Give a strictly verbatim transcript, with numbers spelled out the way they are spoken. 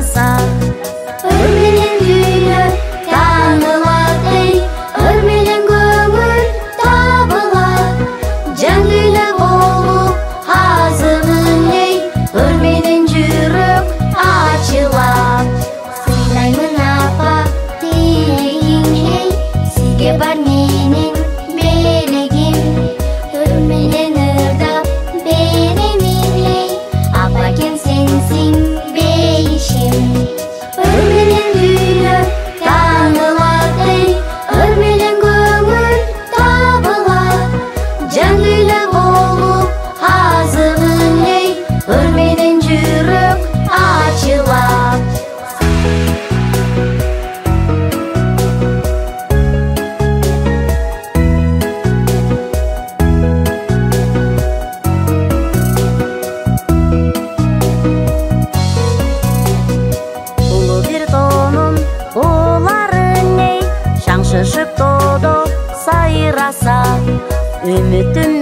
сайраса. Ыр менен дүйнө таанылат эй, ыр менен көңүл табылат. Жан дүйнө болуп азыбын эй, ыр менен жүрөк ачылат. Сыйлаймын апа тилегиң эй, сизге бар менин белегим. Ыр менен ырдап беремин эй, апа кем сенсиң бейишим. Ыр менен дүйнө таанылат эй, ыр менен көңүл табылат. Жан дүйнө болуп азыбын эй, ыр менен жүрөк ачылат. Улуу бир тоонун ууларын эй, шаң шышып тоодо сайраса. Үмүтүм